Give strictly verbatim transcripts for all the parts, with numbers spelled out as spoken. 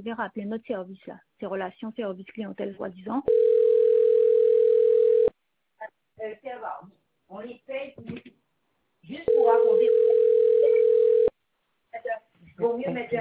je vais rappeler notre service là, c'est relations service clientèle soi-disant. Euh, ça va. On les paye juste pour raconter. Vaut mieux mettre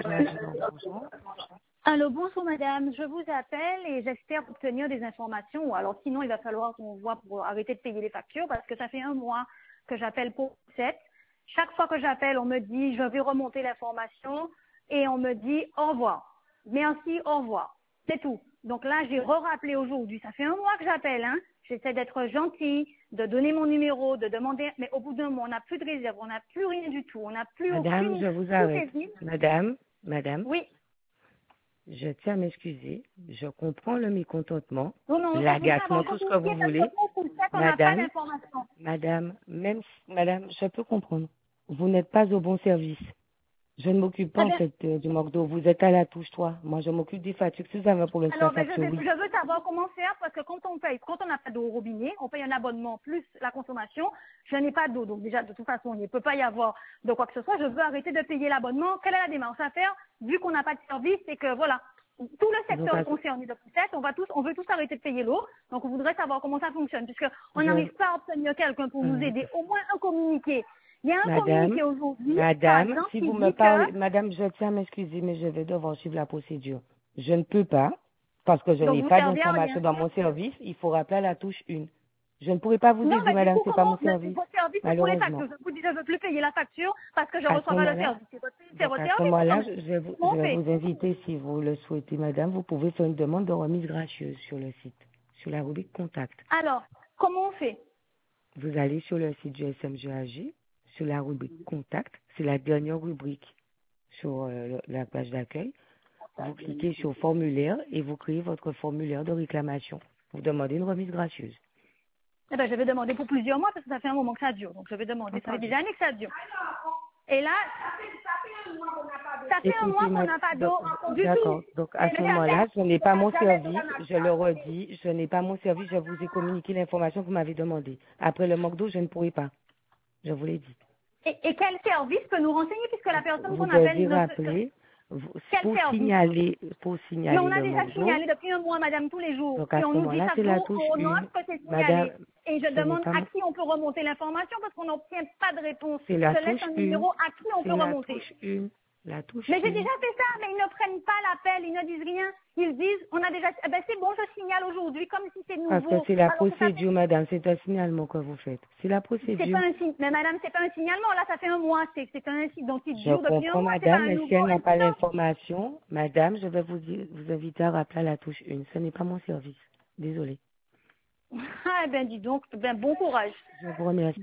Allô, bonjour madame, je vous appelle et j'espère obtenir des informations, ou alors sinon il va falloir qu'on voit pour arrêter de payer les factures parce que ça fait un mois que j'appelle pour sept. Chaque fois que j'appelle, on me dit je vais remonter l'information et on me dit au revoir. Merci, au revoir. C'est tout. Donc là, j'ai re-rappelé aujourd'hui. Ça fait un mois que j'appelle, hein. J'essaie d'être gentille, de donner mon numéro, de demander, mais au bout d'un mois, on n'a plus de réserve, on n'a plus rien du tout, on n'a plus Madame, aucune, je vous tout est arrête. vide. Madame, madame, Oui. je tiens à m'excuser. Je comprends le mécontentement, Non, non, ça, je veux l'agacement, savoir tout ce vous que vous parce que voulez. pour ça qu'on n'a pas Madame, d'informations. madame, même si, madame, je peux comprendre. Vous n'êtes pas au bon service. Je ne m'occupe pas Très en bien. fait euh, du McDo. Vous êtes à la touche trois. Moi, je m'occupe des factures. Si vous avez un problème sur la Alors, ben, je, facture, vais- oui. je veux savoir comment faire parce que quand on paye, quand on n'a pas d'eau au robinet, on paye un abonnement plus la consommation. Je n'ai pas d'eau, donc déjà de toute façon, il ne peut pas y avoir de quoi que ce soit. Je veux arrêter de payer l'abonnement. Quelle est la démarche à faire vu qu'on n'a pas de service et que voilà, tout le Donc, secteur à- est concerné de fait. On va tous, on veut tous arrêter de payer l'eau. Donc, on voudrait savoir comment ça fonctionne puisque on je, n'arrive pas à obtenir quelqu'un pour nous euh, aider. Au moins un communiqué. Il y a un madame, communiqué aujourd'hui, par madame, exemple, si qui vous me dit que parlez, madame, je tiens à m'excuser, mais je vais devoir suivre la procédure. Je ne peux pas, parce que je donc n'ai vous pas servez à rien. d'information dans mon service. Il faut rappeler à la touche une. Je ne pourrai pas vous Non, aider, mais du madame, coup, c'est pas mon comment mais service, votre service c'est pour les malheureusement. factures. Je vous dis, je ne veux plus payer la facture parce que je À ce reçois pas le moment-là, service. C'est votre, c'est donc votre à ce service quand moment-là, même. je je vais, vous, je Comment on vais fait? vous inviter, si vous le souhaitez, madame, vous pouvez faire une demande de remise gracieuse sur le site, sur la rubrique Contact. Alors, comment on fait? Vous allez sur le site du S M G A G, sur la rubrique Contact, c'est la dernière rubrique sur euh, le- la page d'accueil. Vous cliquez sur formulaire et vous créez votre formulaire de réclamation. Vous demandez une remise gracieuse. Eh ben, je vais demander pour plusieurs mois parce que ça fait un moment que ça dure. Donc, je vais demander. Ça fait des Entendu. années que ça dure. Et là, ça fait un mois Écoutez, qu'on ma- n'a pas donc, d'eau du d'accord. tout. Donc, à Et ce mais ça fait moment-là, ce n'est pas mon jamais service. Je le redis, je n'ai pas mon service. Je vous ai communiqué l'information que vous m'avez demandé. Après le McDo, je ne pourrai pas. Je vous l'ai dit. et, et quel service peut nous renseigner puisque la personne Vous qu'on appelle devez notre... rappeler, vous- Quel pour service? signaler, pour Mais on signaler a le déjà McDo. signalé depuis un mois, madame, tous les jours. Donc, à Et ce on nous dit moment-là, chaque c'est la jour touche au une. note que c'est Madame, signalé. Et je ce n'est demande pas, à qui on peut remonter l'information parce qu'on n'obtient pas de réponse. c'est la Je laisse touche un une. numéro à qui on C'est peut la remonter. touche une. La touche Mais j'ai une. déjà fait ça, mais ils ne prennent pas l'appel, ils ne disent rien. Ils disent, on a déjà, eh ben c'est bon, je signale aujourd'hui, comme si c'est Parce que nouveau. c'est la Alors que ça fait, procédure, madame. C'est un signalement que vous faites. C'est la c'est pas procédure. un signe, mais madame, c'est pas un signalement. Là, ça fait un mois, c'est, c'est un incident qui Je dure depuis un comprends, mois, c'est pas madame, un mais si nouveau elle n'a pas incident. l'information, madame, je vais vous, dire- vous inviter à rappeler à la touche une. Ce n'est pas mon service. Désolée. Ah, eh ben, dis donc, ben, bon courage. Je vous remercie.